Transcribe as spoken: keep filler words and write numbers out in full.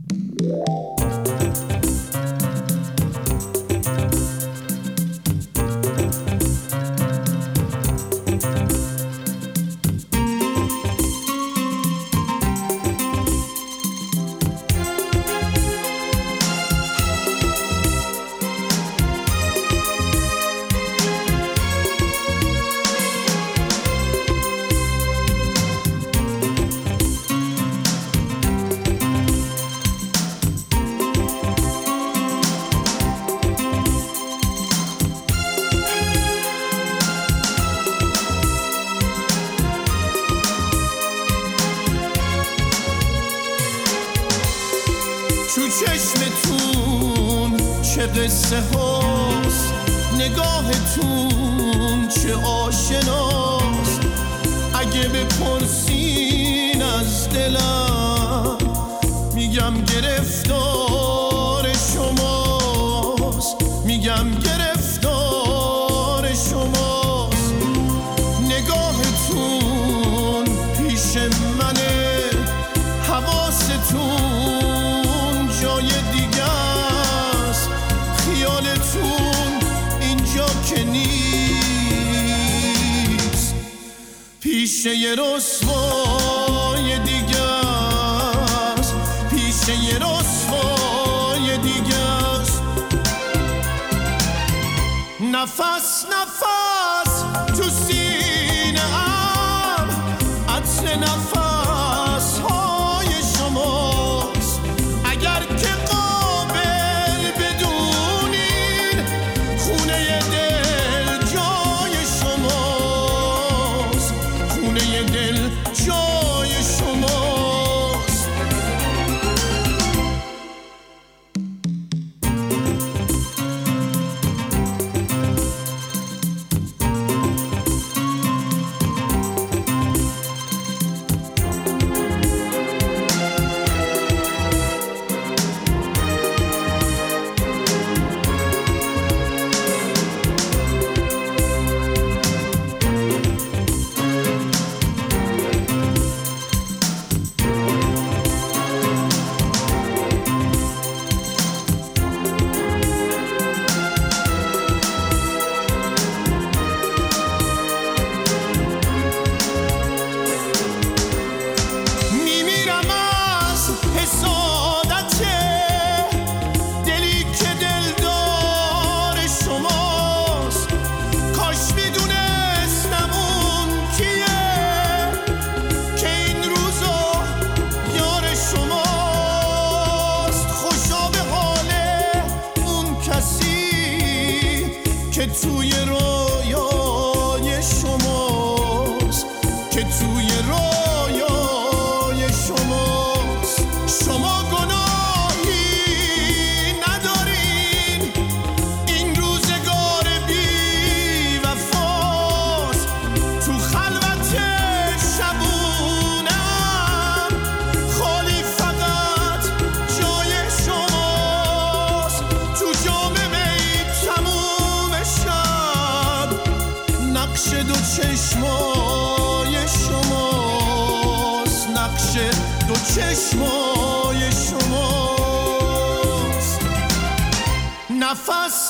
تو چشمتون چه قصه هاست، نگاهتون چه آشناست. اگه بپرسین از دلم میگم گرفتار شماست، میگم گرفتار شماست. نگاهتون پیش منه، حواستون جای دیگه است، خیالتون اینجا که نیست، پیش یه رسوای دیگه است، پیش یه رسوای دیگه است. نفس نفس تو سینه ام، عطر نفس های شماست. اگر که قابل بدونین خونه دل جای شماست، خونه دل جای شماست. که توی رویای شماست، که توی رویای شماست. شما گناهی ندارین، این روزگار بی وفاست. تو خلوت شبونم خالی فقط جای شماست. تو جام می تموم شب نقش دو چشمای شماست، نقش دو چشمای شماست. نفس